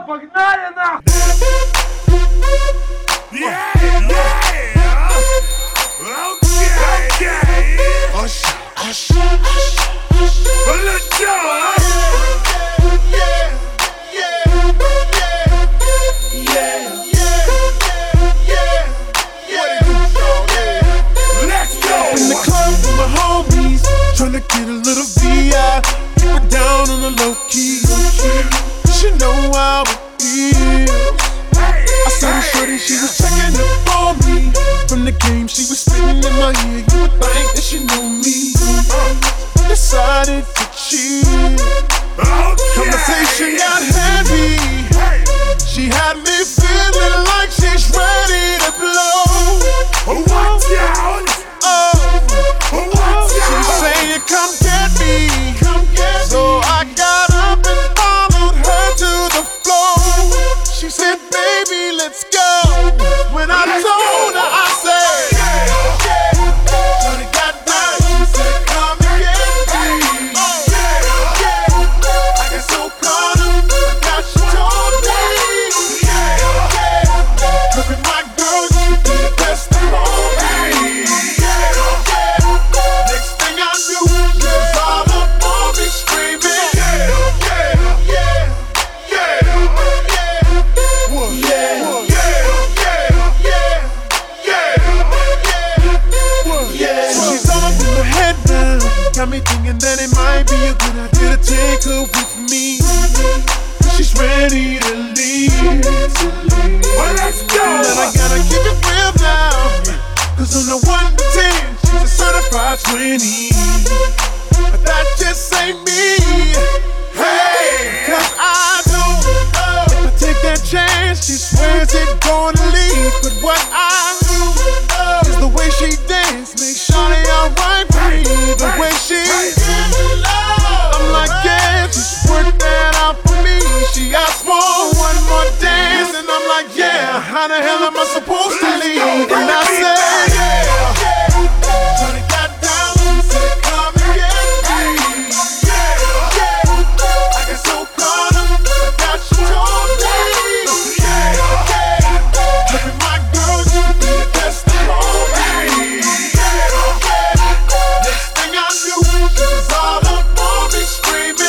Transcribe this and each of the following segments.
погнали нахуй! Tryna get a little VI, keep it down on the low key. She know how it feels. I saw the shorty, she was checking up on me. From the game, she was spitting in my ear. You would think that she knew me. Decided to chill. Conversation got heavy. She had me feeling like she's ready to blow. Watch out! She's saying, come get me. So I got up and followed her to the floor. She said, baby, let's go. When I told her, I said, Shorty got down. She said, come and get me. I got so caught up, I got she told me. Look at my girl, you be the best of all me. Got me thinking that it might be a good idea to take her with me. She's ready to leave. Well, let's go. And I gotta keep it real now, cause on the 1 to 10, she's a certified 20. But that just ain't me. Hey, cause I know if I take that chance, she swears it's gonna leave. But what I do is the way she dance makes Shawty alright with me. The way she I'm like, yeah, just work that out for me. She asked for one more dance, and I'm like, yeah, how the hell am I supposed to leave? And I said, Shawty got down, said, come and get me. I got so caught up, I got she told me. Look at my girl, you be the best of all me. Next thing I knew, she was all up on me screaming.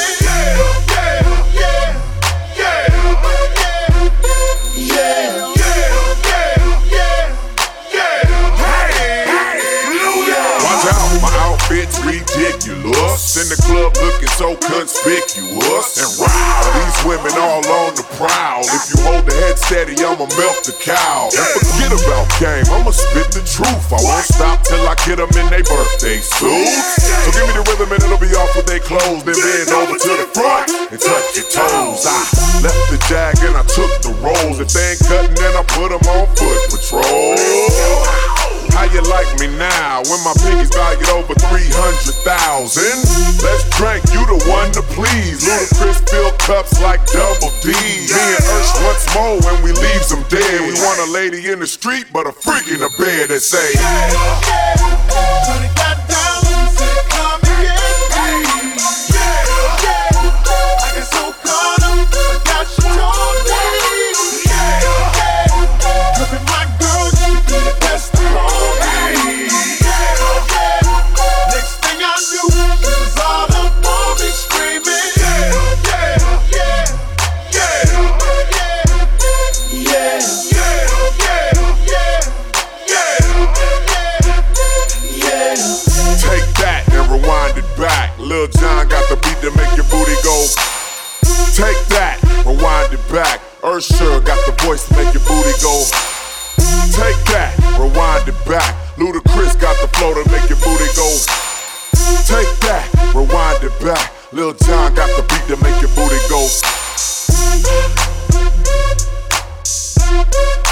Outfit's ridiculous. In the club looking so conspicuous. And wow, these women all on the prowl. If you hold the head steady, I'ma milk the cow. And forget about game, I'ma spit the truth. I won't stop till I get them in their birthday suits. So give me the rhythm and it'll be off with their clothes. Then bend over to the front and touch your toes. I left the jag and I took the rolls. If they ain't cutting, then I put them on foot patrol. How you like me now when my pinky's valued over 300,000? Let's drink, you the one to please. Ludacris fill cups like Double D. Me and Ursh once more when we leaves them dead. We want a lady in the street, but a freak in the bed that say, Shorty got down, said, come and get me. I got so caught up, I got she told me. Look at my girl, you be the best of all me. Next thing I knew, she was all up on me screaming. Take that and rewind it back. Lil Jon got the beat to make your booty go. Take that, rewind it back. Usher got the voice to make your booty go. Take that, rewind it back. Ludacris got the flow to make your booty go. Take that, rewind it back. Lil Jon got the beat to make your booty go.